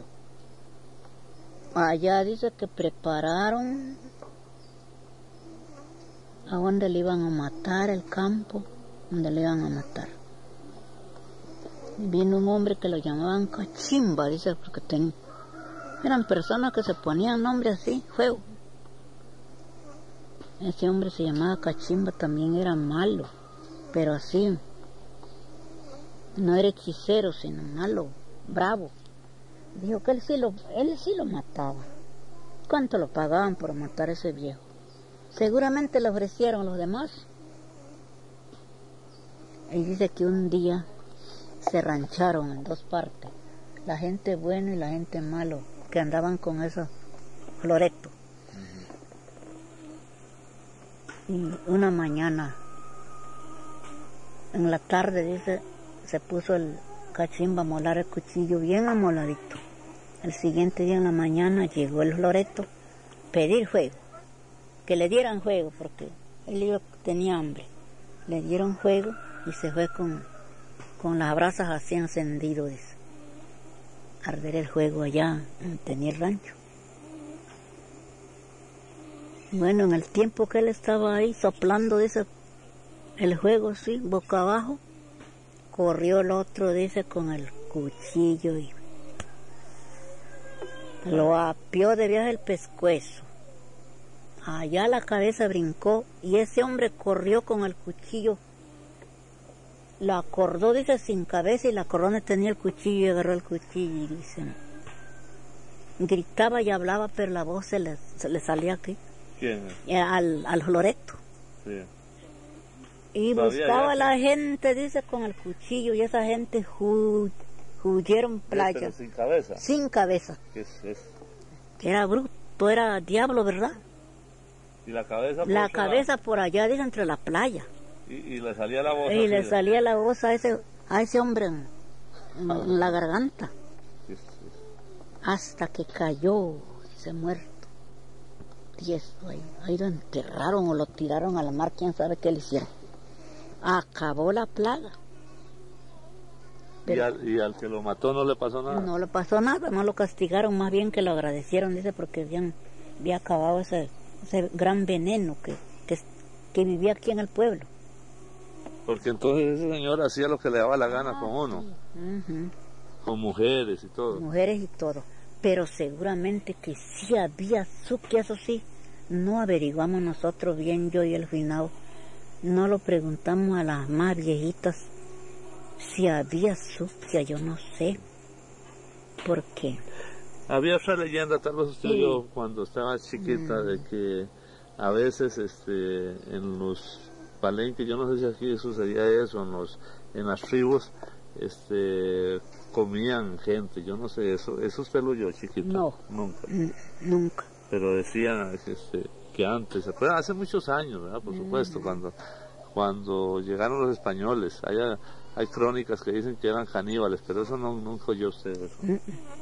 Allá dice que prepararon a donde le iban a matar, el campo donde le iban a matar. Y vino un hombre que lo llamaban Cachimba, dice, porque ten, eran personas que se ponían nombre así, fuego. Ese hombre se llamaba Cachimba, también era malo, pero así, no era hechicero, sino malo, bravo. Dijo que él sí lo, él sí lo mataba. ¿Cuánto lo pagaban por matar a ese viejo? Seguramente le ofrecieron los demás. Y dice que un día se rancharon en dos partes, la gente buena y la gente malo, que andaban con esos floretos. Uh-huh. Y una mañana, en la tarde, dice, se puso el Cachimba a molar el cuchillo bien amoladito. El siguiente día en la mañana llegó el floreto, pedir fuego, que le dieran fuego, porque él iba, tenía hambre. Le dieron fuego y se fue con, con las brasas así encendido, dice, arder el fuego allá en Teñir Rancho. Bueno, en el tiempo que él estaba ahí soplando, dice, el fuego así, boca abajo, corrió el otro, dice, con el cuchillo y lo apió de viaje el pescuezo. Allá la cabeza brincó y ese hombre corrió con el cuchillo. La acordó, dice, sin cabeza, y la acordó donde tenía el cuchillo y agarró el cuchillo y dice, gritaba y hablaba, pero la voz se le, se le salía aquí. ¿Quién es? Al, al Floreto. Sí. Y buscaba a la gente, dice, con el cuchillo, y esa gente hu, huyeron playa. Pero sin cabeza. Sin cabeza. ¿Qué es eso? Era bruto, era diablo, ¿verdad? ¿Y la cabeza por La cabeza lado? Por allá, dice, entre la playa. Y, y le salía la voz. Y así le de... salía la voz a ese, a ese hombre en, en, ah, en la garganta. Sí, sí. Hasta que cayó, se muerto. Y eso, ahí, ahí lo enterraron o lo tiraron a la mar, quién sabe qué le hicieron. Acabó la plaga. Pero, ¿Y, al, ¿Y al que lo mató no le pasó nada? No le pasó nada, no lo castigaron, más bien que lo agradecieron, dice, porque habían, había acabado ese, ese gran veneno que, que, que vivía aquí en el pueblo. Porque entonces ese señor hacía lo que le daba la gana ah, con uno. Sí. Uh-huh. Con mujeres y todo. Mujeres y todo. Pero seguramente que sí había su, que eso sí, no averiguamos nosotros bien, yo y el finado. No lo preguntamos a las más viejitas si había sucia, yo no sé. ¿Por qué? Había otra leyenda, tal vez usted vio sí. cuando estaba chiquita, mm. de que a veces este en los palenques, yo no sé si aquí sucedía eso, en, los, en las tribus, este comían gente, yo no sé, eso eso usted lo oyó chiquito. No, nunca. N- nunca. Pero decían este, que antes, pero hace muchos años, ¿verdad? Por supuesto, mm. cuando cuando llegaron los españoles, hay, hay crónicas que dicen que eran caníbales, pero eso no, nunca oyó usted eso. Mm.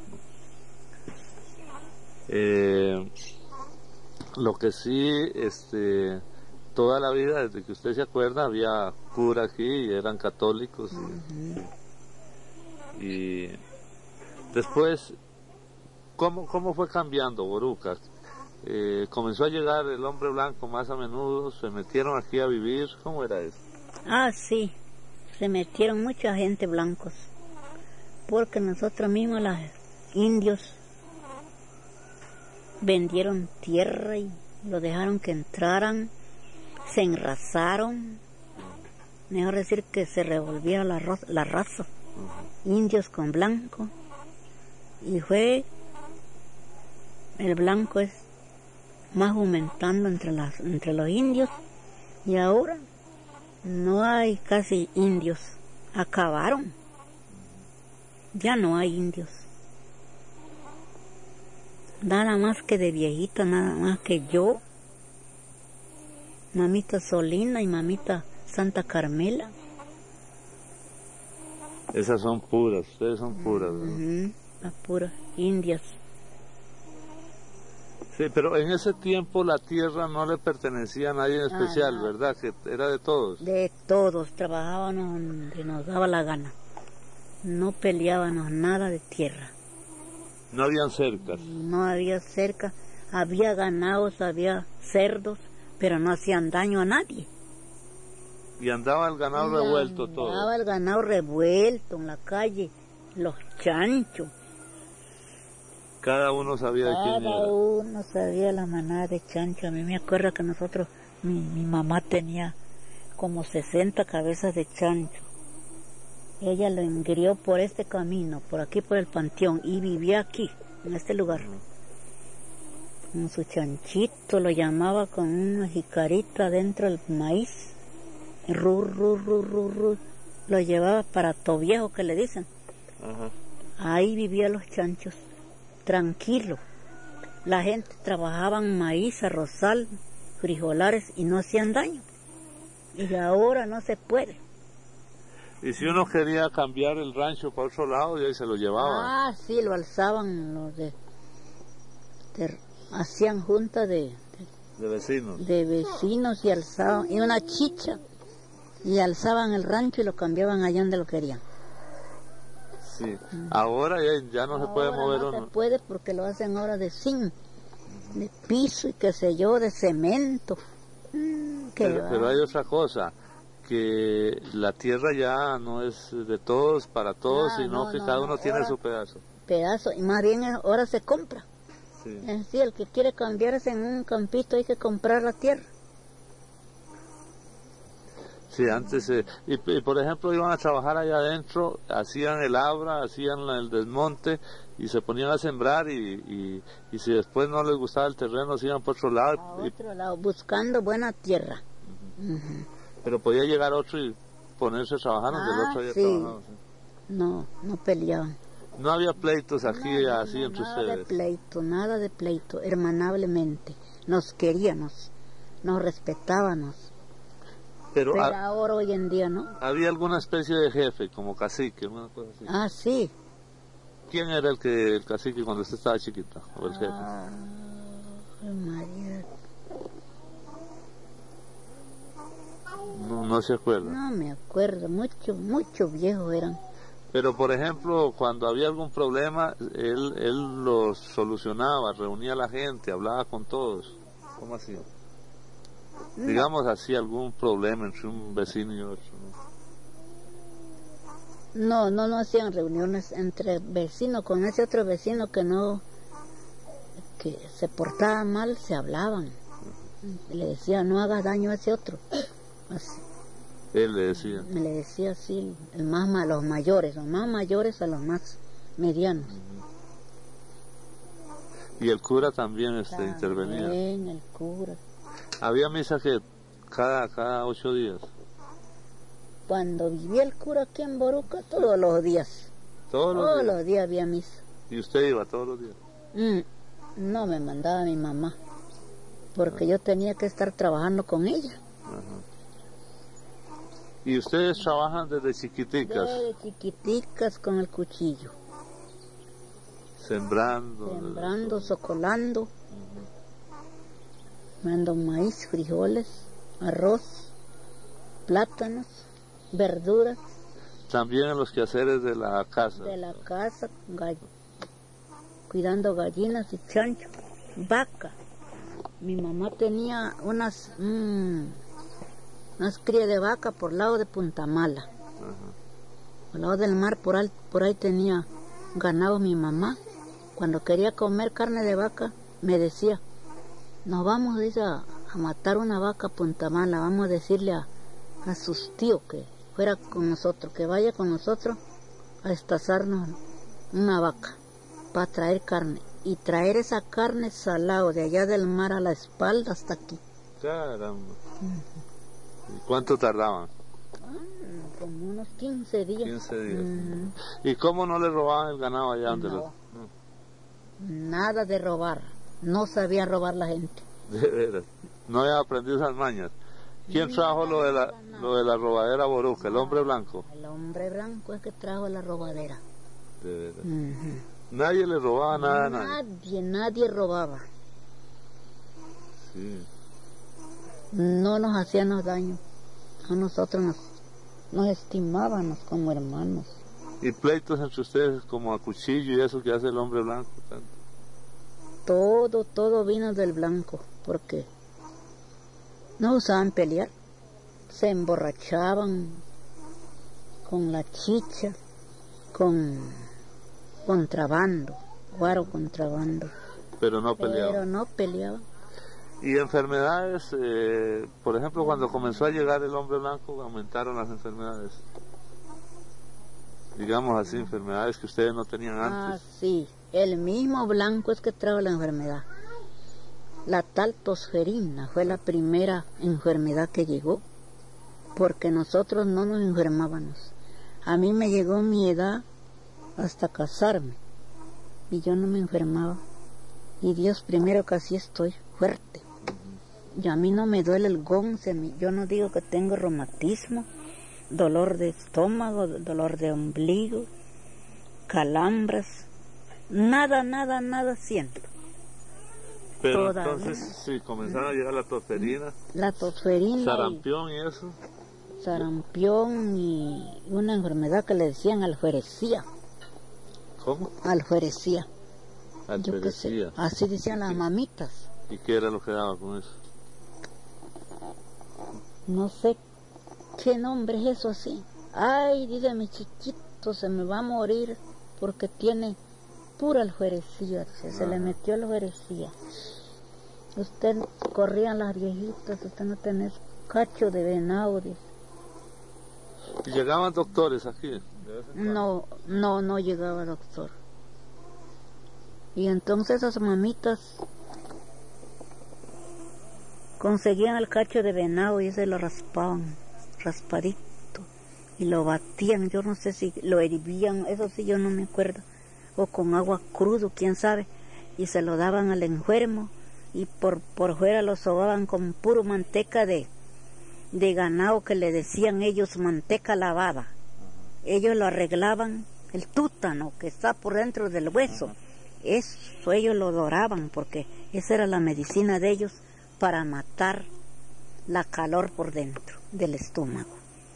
Eh, lo que sí, este, toda la vida, desde que usted se acuerda, había cura aquí y eran católicos. Mm-hmm. Y, y después, ¿cómo, cómo fue cambiando Boruca? Eh, comenzó a llegar el hombre blanco más a menudo, se metieron aquí a vivir, ¿cómo era eso? Ah, sí, se metieron mucha gente blancos, porque nosotros mismos, los indios, vendieron tierra y lo dejaron que entraran, se enrazaron, mejor decir que se revolvía la, ro la raza, indios con blanco, y fue, el blanco es más aumentando entre, las, entre los indios, y ahora no hay casi indios, acabaron, ya no hay indios, nada más que de viejita, nada más que yo, mamita Solina y mamita Santa Carmela. Esas son puras, ustedes son puras, ¿no? Uh-huh, las puras indias. Sí, pero en ese tiempo la tierra no le pertenecía a nadie en especial, ah, no. ¿verdad? Que era de todos. De todos, trabajábamos donde nos daba la gana. No peleábamos nada de tierra. ¿No habían cercas? No había cerca, había ganados, había cerdos, pero no hacían daño a nadie. ¿Y andaba el ganado y revuelto andaba todo? Andaba el ganado revuelto en la calle, los chanchos. Cada uno sabía Cada de quién era. Cada uno sabía la manada de chancho. A mí me acuerdo que nosotros, mi, mi mamá tenía como sesenta cabezas de chancho. Ella lo engrió por este camino, por aquí por el panteón, y vivía aquí, en este lugar. Con su chanchito, lo llamaba con una jicarita dentro del maíz. Ru, ru, ru, ru, ru. Lo llevaba para Toviejo, que le dicen. Ajá. Ahí vivían los chanchos, tranquilo. La gente trabajaba en maíz, arrozal, frijolares y no hacían daño. Y ahora no se puede. Y si uno quería cambiar el rancho para otro lado, y ahí se lo llevaban. Ah, sí, lo alzaban los de... de hacían junta de, de... de vecinos. De vecinos y alzaban... y una chicha. Y alzaban el rancho y lo cambiaban allá donde lo querían. Sí. Mm. Ahora ya, ya no ahora se puede mover no uno. No se puede porque lo hacen ahora de zinc, uh-huh. de piso y qué sé yo, de cemento. Mm, pero, pero hay otra cosa, que la tierra ya no es de todos, para todos, ah, sino no, que no, cada uno no, tiene su pedazo. Pedazo, y más bien ahora se compra. Sí. Es decir, el que quiere cambiarse en un campito hay que comprar la tierra. Sí, antes, eh, y, y por ejemplo iban a trabajar allá adentro, hacían el abra, hacían el desmonte y se ponían a sembrar y, y, y si después no les gustaba el terreno se iban por otro lado. A y, otro lado, buscando buena tierra. Uh-huh. Uh-huh. Pero podía llegar otro y ponerse a trabajar donde ah, el otro había sí. trabajado. ¿Sí? No, no peleaban. No había pleitos aquí no, así no, entre nada ustedes. Nada de pleito, nada de pleito, hermanablemente. Nos queríamos, nos respetábamos. Pero, Pero a, ahora hoy en día no. Había alguna especie de jefe, como cacique, una cosa así. Ah, sí. ¿Quién era el que el cacique cuando usted estaba chiquita, o el jefe? Ah, María. No, no se acuerda. No me acuerdo, mucho, mucho viejos eran. Pero por ejemplo, cuando había algún problema, él, él lo solucionaba, reunía a la gente, hablaba con todos. ¿Cómo hacía? No. Digamos así, algún problema entre un vecino y otro, ¿no? No, no, no hacían reuniones entre vecinos, con ese otro vecino que no, que se portaba mal, se hablaban. Uh-huh. Le decía, no hagas daño a ese otro. Así. Él le decía. Me le decía así, el más a los mayores, los más mayores a los más medianos. Uh-huh. Y el cura también este, también intervenía. También el cura. Había misa que cada, cada ocho días. Cuando vivía el cura aquí en Boruca, todos los días. Todos los todos días. los días había misa. ¿Y usted iba todos los días? Mm, no, me mandaba mi mamá, porque ah. yo tenía que estar trabajando con ella. Ajá. ¿Y ustedes trabajan desde chiquiticas? Desde chiquiticas con el cuchillo. Sembrando. Sembrando, socolando. Uh-huh. Mando maíz, frijoles, arroz, plátanos, verduras. También en los quehaceres de la casa. De la casa, gall- cuidando gallinas y chanchos, vaca. Mi mamá tenía unas, mmm, unas crías de vaca por lado de Punta Mala. Ajá. Al lado del mar, por ahí, por ahí tenía ganado mi mamá. Cuando quería comer carne de vaca, me decía, nos vamos, dice, a, a matar una vaca a Punta Mala, vamos a decirle a, a sus tíos que fuera con nosotros, que vaya con nosotros a estazarnos una vaca para traer carne. Y traer esa carne salado de allá del mar a la espalda hasta aquí. Caramba. Uh-huh. ¿Y cuánto tardaban? Ah, como unos quince días. quince días. Uh-huh. ¿Y cómo no le robaban el ganado allá donde no. los... No. Nada de robar. No sabía robar la gente. De veras. No había aprendido esas mañas. ¿Quién trajo lo de la, lo de la robadera Boruca? ¿El hombre blanco? El hombre blanco es que trajo la robadera. De veras. Uh-huh. Nadie le robaba nada a nadie. Nadie, nadie robaba. Sí. No nos hacíamos daño. A nosotros nos, nos estimábamos como hermanos. ¿Y pleitos entre ustedes como a cuchillo y eso que hace el hombre blanco? Tanto? Todo, todo vino del blanco, porque no usaban pelear. Se emborrachaban con la chicha, con contrabando, guaro contrabando. Pero no peleaban. Pero no peleaban. Y enfermedades, eh, por ejemplo, cuando comenzó a llegar el hombre blanco, aumentaron las enfermedades. Digamos así, enfermedades que ustedes no tenían antes. Ah, sí. El mismo blanco es que trajo la enfermedad. La tal tosferina fue la primera enfermedad que llegó, porque nosotros no nos enfermábamos. A mí me llegó mi edad hasta casarme y yo no me enfermaba. Y Dios primero que así estoy, fuerte. Y a mí no me duele el gonce, yo no digo que tengo reumatismo, dolor de estómago, dolor de ombligo, calambres, nada, nada, nada siento. Pero Todavía. Entonces, sí, comenzaron a llegar la tosferina, la tosferina, sarampión y, y eso. Sarampión y una enfermedad que le decían alferecía. ¿Cómo? Alferecía. Alferecía. Así decían las mamitas. ¿Y qué era lo que daba con eso? No sé qué nombre es eso así. Ay, dice mi chiquito, se me va a morir porque tiene pura alferecía. Se, se le metió alferecía. Usted corrían las viejitas, usted no tenés cacho de venado. Dice. ¿Y llegaban doctores aquí? No, no, no llegaba doctor. Y entonces esas mamitas conseguían el cacho de venado y se lo raspaban, raspadito, y lo batían, yo no sé si lo hervían, eso sí yo no me acuerdo, o con agua crudo, quién sabe, y se lo daban al enfermo, y por, por fuera lo sobaban con puro manteca de, de ganado, que le decían ellos manteca lavada. Ellos lo arreglaban, el tútano que está por dentro del hueso, eso ellos lo doraban, porque esa era la medicina de ellos para matar la calor por dentro del estómago.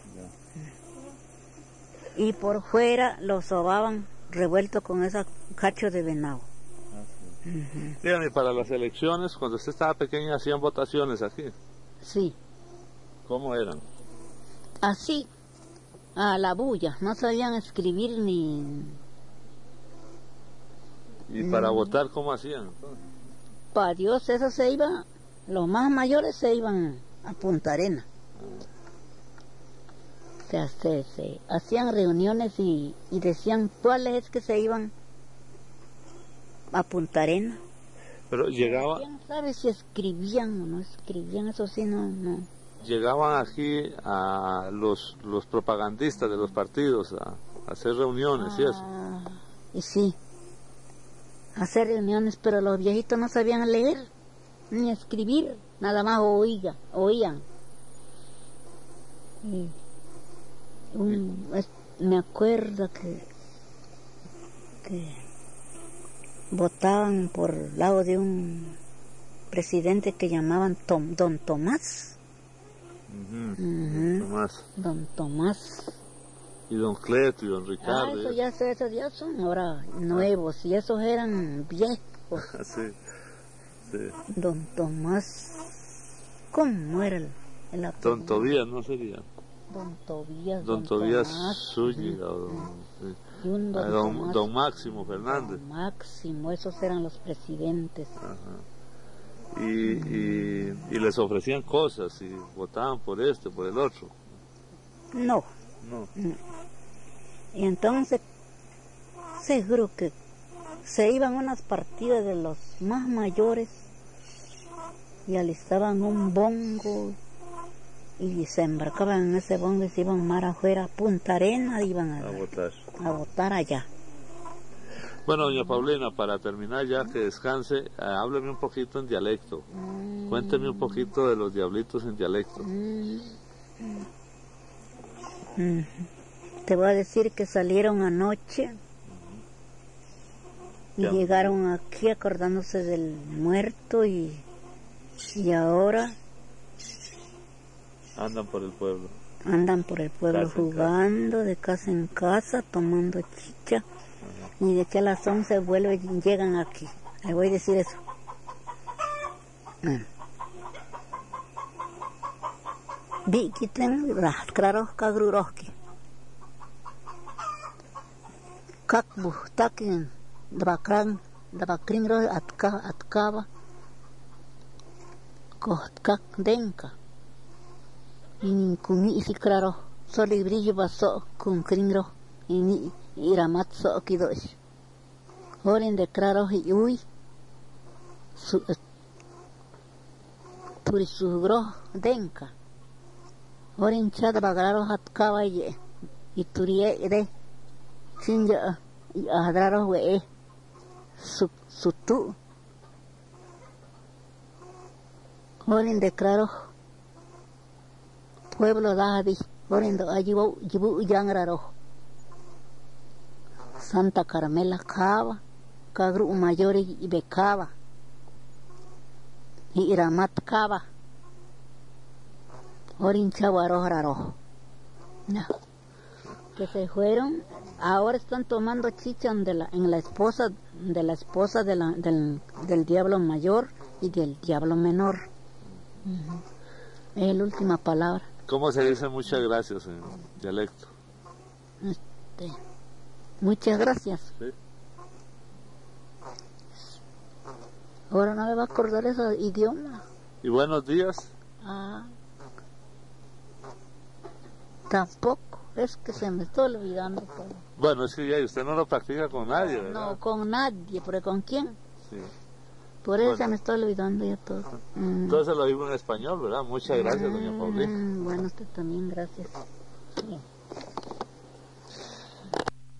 Yeah. Y por fuera lo sobaban revuelto con ese cacho de venado. Ah, sí. Uh-huh. Dígame, para las elecciones, cuando usted estaba pequeña, ¿hacían votaciones aquí? Sí. ¿Cómo eran? Así, a la bulla, no sabían escribir ni... ¿Y para mm. votar cómo hacían? Para Dios, eso se iba... Los más mayores se iban a Punta Arena. Se, se, se hacían reuniones y, y decían cuáles es que se iban a Punta Arena. Pero llegaba... ¿Quién sabe si escribían o no escribían? Eso sí, no... no. Llegaban aquí a los, los propagandistas de los partidos a, a hacer reuniones ah, y eso. Y sí, a hacer reuniones, pero los viejitos no sabían leer ni escribir, nada más oía, oían. Y un, es, me acuerdo que, que votaban por el lado de un presidente que llamaban Tom, Don Tomás. Uh-huh. Uh-huh. Don Tomás. Don Tomás. Y Don Cleto y Don Ricardo. Ah, eso ya, esos ya son ahora nuevos, y esos eran viejos. Sí. Sí. Don Tomás, ¿cómo era el, el apellido? Don Tobías, ¿no sería? Don Tobías, Don, don Tobías Tomás, Zúñiga, o don, sí. y un don, Ah, don, Tomás, don Máximo Fernández. don Máximo, esos eran los presidentes. Ajá. Y, y, y les ofrecían cosas y votaban por este, por el otro. No. No. no. Y entonces, seguro que se iban unas partidas de los más mayores y alistaban un bongo y se embarcaban en ese bongo y se iban mar afuera, Punta Arena, iban a, A votar. a votar allá. Bueno, doña Paulina, para terminar ya, que descanse, eh, hábleme un poquito en dialecto. Mm. Cuénteme un poquito de los diablitos en dialecto. Mm. Mm. Te voy a decir que salieron anoche y ya. Llegaron aquí acordándose del muerto y, y ahora andan por el pueblo. Andan por el pueblo casa jugando casa. De casa en casa, tomando chicha. Ajá. Y de que a las once vuelven y llegan aquí. Le voy a decir eso. Vi quiten las claros cagruroski. Kak buhtakin dabakran dabakrin ro atka atkaba. Kohtkak denka. Ini kuni isi claro soli brillo baso con cringro ini iramat so kidosh. Horen de claro y uy su turisugro denka. Horen chad bagraro atkaba ye y turie de sinja adraro we su sutu. Horen de claro pueblo Davi, oriendo allí jibu yangraro. Santa Carmela Cava, Cagru Mayori y Becava, y Iramat Cava, Orin Chaguaro Raro. No. Que se fueron, ahora están tomando chicha de la, en la esposa de la esposa de la, del, del diablo mayor y del diablo menor. Uh-huh. Es la última palabra. ¿Cómo se dice muchas gracias en dialecto? Este, muchas gracias. ¿Sí? Ahora no me va a acordar ese idioma. ¿Y buenos días? Ah, tampoco, es que se me está olvidando. Pero... Bueno, es que ya usted no lo practica con nadie, ¿verdad? No, con nadie, pero ¿con quién? Sí. Por eso bueno. Se me está olvidando ya todo. Entonces mm. lo digo en español, ¿verdad? Muchas gracias, doña Paulina. Mm, bueno, usted también, gracias. Sí.